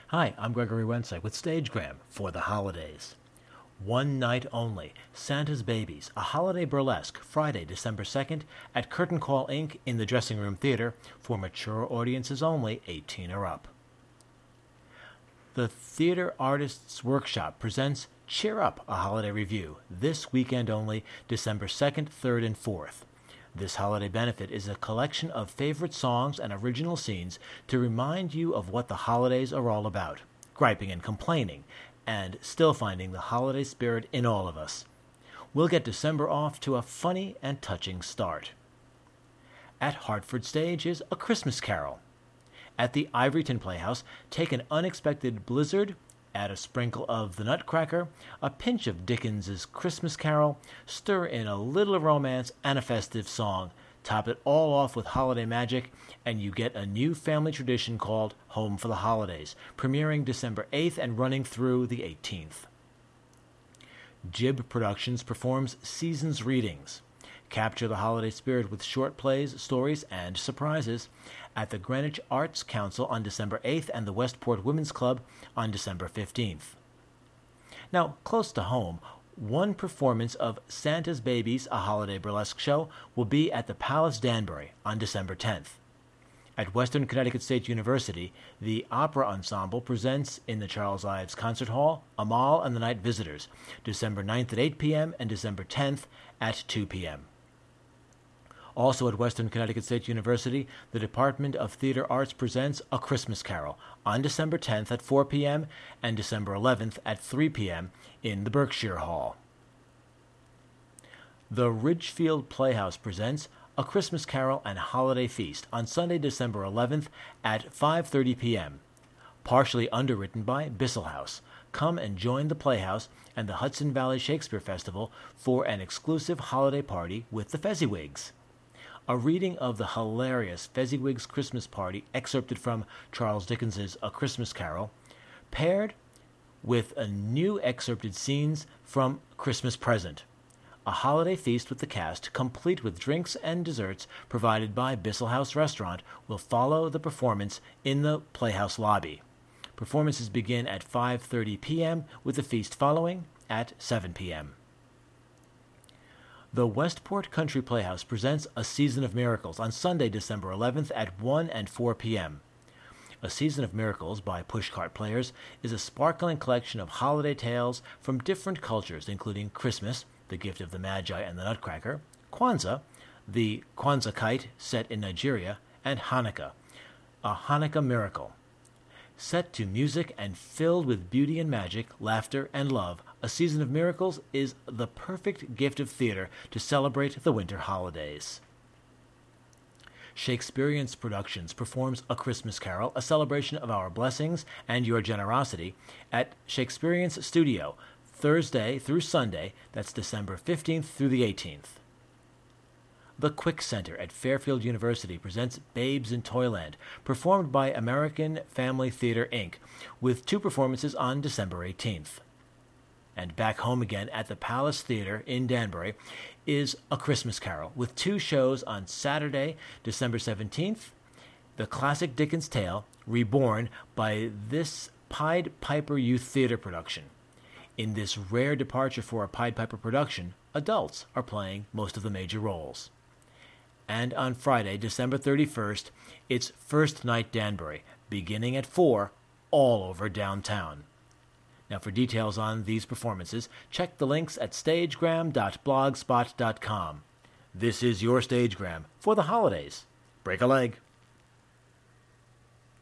Hi, I'm Gregory Wensek with Stagegram for the holidays. One night only, Santa's Babies, a holiday burlesque, Friday, December 2nd at Curtain Call Inc. in the Dressing Room Theater for mature audiences only, 18 or up. The Theater Artists Workshop presents Cheer Up, a holiday review, this weekend only, December 2nd, 3rd, and 4th. This holiday benefit is a collection of favorite songs and original scenes to remind you of what the holidays are all about, griping and complaining, and still finding the holiday spirit in all of us. We'll get December off to a funny and touching start. At Hartford Stage is A Christmas Carol. At the Ivoryton Playhouse, take an unexpected blizzard, add a sprinkle of the Nutcracker, a pinch of Dickens's Christmas Carol, stir in a little romance and a festive song, top it all off with holiday magic, and you get a new family tradition called Home for the Holidays, premiering December 8th and running through the 18th. Jib Productions performs Seasons Readings. Capture the holiday spirit with short plays, stories, and surprises at the Greenwich Arts Council on December 8th and the Westport Women's Club on December 15th. Now, close to home, one performance of Santa's Babies, a holiday burlesque show, will be at the Palace Danbury on December 10th. At Western Connecticut State University, the Opera Ensemble presents in the Charles Ives Concert Hall Amal and the Night Visitors, December 9th at 8 p.m. and December 10th at 2 p.m. Also at Western Connecticut State University, the Department of Theater Arts presents A Christmas Carol on December 10th at 4 p.m. and December 11th at 3 p.m. in the Berkshire Hall. The Ridgefield Playhouse presents A Christmas Carol and Holiday Feast on Sunday, December 11th at 5:30 p.m. Partially underwritten by Bissell House. Come and join the Playhouse and the Hudson Valley Shakespeare Festival for an exclusive holiday party with the Fezziwigs. A reading of the hilarious Fezziwig's Christmas Party, excerpted from Charles Dickens's A Christmas Carol, paired with a new excerpted scenes from Christmas Present. A holiday feast with the cast, complete with drinks and desserts provided by Bissell House Restaurant, will follow the performance in the Playhouse lobby. Performances begin at 5:30 p.m. with the feast following at 7 p.m. The Westport Country Playhouse presents A Season of Miracles on Sunday, December 11th at 1 and 4 p.m. A Season of Miracles by Pushcart Players is a sparkling collection of holiday tales from different cultures, including Christmas, the gift of the Magi and the Nutcracker, Kwanzaa, the Kwanzaa kite set in Nigeria, and Hanukkah, a Hanukkah miracle. Set to music and filled with beauty and magic, laughter and love, A Season of Miracles is the perfect gift of theater to celebrate the winter holidays. Shakespearean Productions performs A Christmas Carol, a celebration of our blessings and your generosity, at Shakespearean's Studio, Thursday through Sunday, that's December 15th through the 18th. The Quick Center at Fairfield University presents Babes in Toyland, performed by American Family Theater, Inc., with two performances on December 18th. And back home again at the Palace Theater in Danbury is A Christmas Carol, with two shows on Saturday, December 17th, the classic Dickens tale, reborn by this Pied Piper Youth Theater production. In this rare departure for a Pied Piper production, adults are playing most of the major roles. And on Friday, December 31st, it's First Night Danbury, beginning at 4, all over downtown. Now, for details on these performances, check the links at stagegram.blogspot.com. This is your Stagegram for the holidays. Break a leg.